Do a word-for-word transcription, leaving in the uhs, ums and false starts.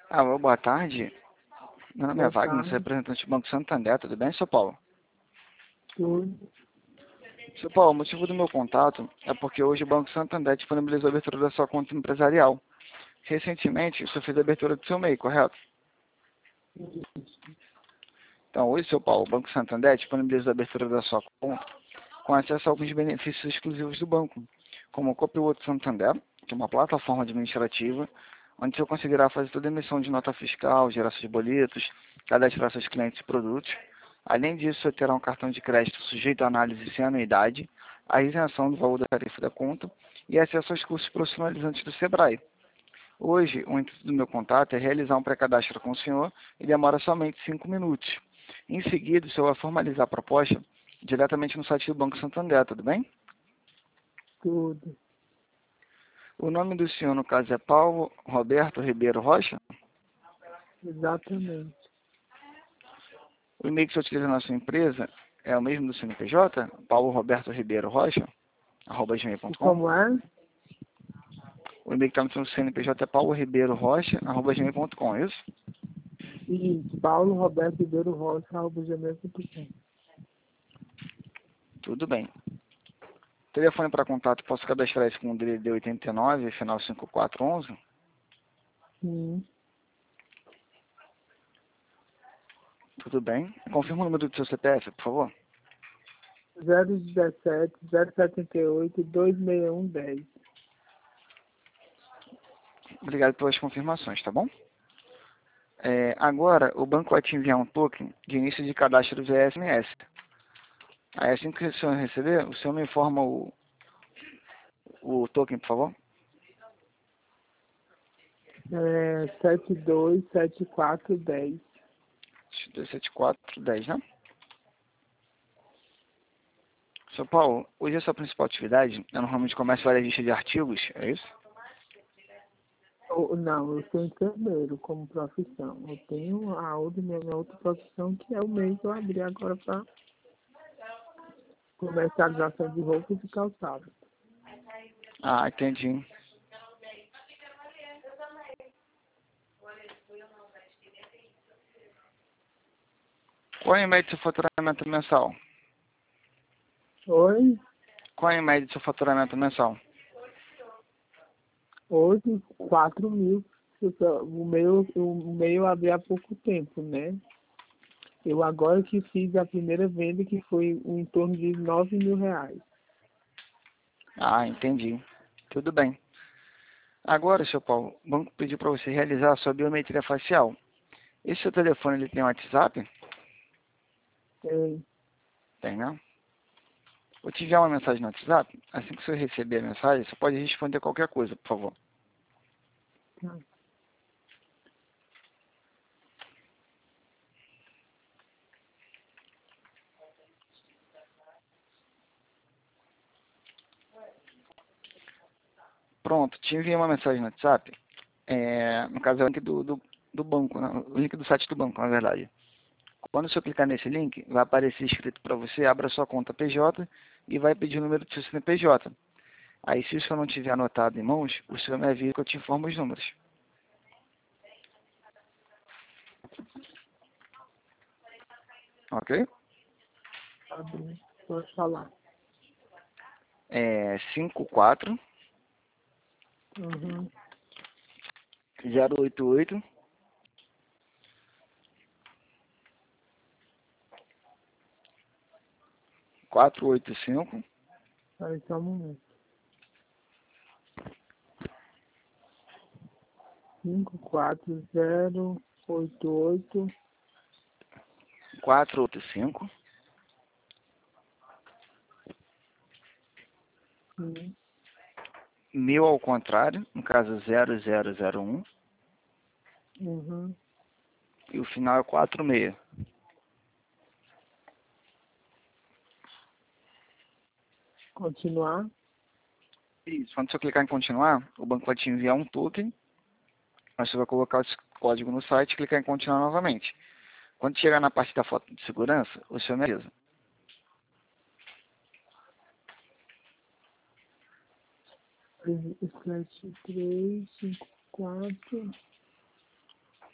Alô, boa tarde. Meu nome é Boa Wagner, sou tarde. representante do Banco Santander, tudo bem, seu Paulo? Tudo. Seu Paulo, o motivo do meu contato é porque hoje o Banco Santander disponibilizou a abertura da sua conta empresarial. Recentemente, você fez a abertura do seu M E I, correto? Então, hoje, seu Paulo, o Banco Santander disponibilizou a abertura da sua conta com acesso a alguns benefícios exclusivos do banco, como o Copiloto Santander, que é uma plataforma administrativa, onde você conseguirá fazer toda a emissão de nota fiscal, geração de boletos, cadastrar seus clientes e produtos. Além disso, você terá um cartão de crédito sujeito à análise sem anuidade, a isenção do valor da tarifa da conta e acesso aos cursos profissionalizantes do Sebrae. Hoje, o intuito do meu contato é realizar um pré-cadastro com o senhor e demora somente cinco minutos. Em seguida, o senhor vai formalizar a proposta diretamente no site do Banco Santander, tudo bem? Tudo. O nome do senhor, no caso, é Paulo Roberto Ribeiro Rocha. Exatamente. O e-mail que você utiliza na sua empresa é o mesmo do C N P J? Paulo Roberto Ribeiro Rocha, arroba gmail E ponto com. como é? O e-mail que está no seu C N P J é paulo ribeiro rocha, arroba gmail ponto com, é isso? E Paulo Roberto Ribeiro Rocha, arroba gmail ponto com. Tudo bem. Telefone para contato, posso cadastrar esse com o D D D oitenta e nove, final cinco quatro um um? Sim. Tudo bem. Confirma o número do seu C P F, por favor. zero um sete, zero sete oito, dois seis um, dez. Obrigado pelas confirmações, tá bom? É, agora, o banco vai te enviar um token de início de cadastro via S M S. Aí, assim que o senhor receber, o senhor me informa o, o token, por favor. É sete dois sete quatro dez. dois sete quatro dez, né? São Paulo, hoje a sua principal atividade é no ramo de comércio varejista de artigos, é isso? Ou- Não, eu sou enfermeiro como profissão. Eu tenho a outra, minha outra profissão, que é o meio que eu abri agora para comercialização de roupas e calçados. Ah, entendi. Qual é a média do seu faturamento mensal? Oi? Qual é a média do seu faturamento mensal? Hoje, quatro mil. Eu só- O meu, o meu eu abri há pouco tempo, né? Eu agora que fiz a primeira venda, que foi em torno de nove mil reais. Ah, entendi. Tudo bem. Agora, seu Paulo, o banco pediu para você realizar a sua biometria facial. Esse seu telefone, ele tem WhatsApp? É, Tem, né? Vou te enviar uma mensagem no WhatsApp. Assim que você receber a mensagem, você pode responder qualquer coisa, por favor. tá. Pronto, te enviei uma mensagem no WhatsApp. É, no caso, é o link do, do, do banco, né? O link do site do banco, na verdade. Quando você clicar nesse link, vai aparecer escrito para você, abra sua conta P J e vai pedir o número do seu C N P J. Aí, se o senhor não tiver anotado em mãos, o senhor me avisa que eu te informo os números. Ok? Tá bem. Pode falar. É cinco quatro Uhum. zero oito oito quatro oito cinco Aí só um momento. Cinco quatro zero oito oito. quatro oito cinco Sim. mil ao contrário, no caso zero zero zero um, Uhum. e o final é quatro seis. Continuar. Isso. Quando você clicar em continuar, o banco vai te enviar um token, aí você vai colocar esse código no site e clicar em continuar novamente. Quando chegar na parte da foto de segurança, o senhor me avisa. Sete três cinco quatro.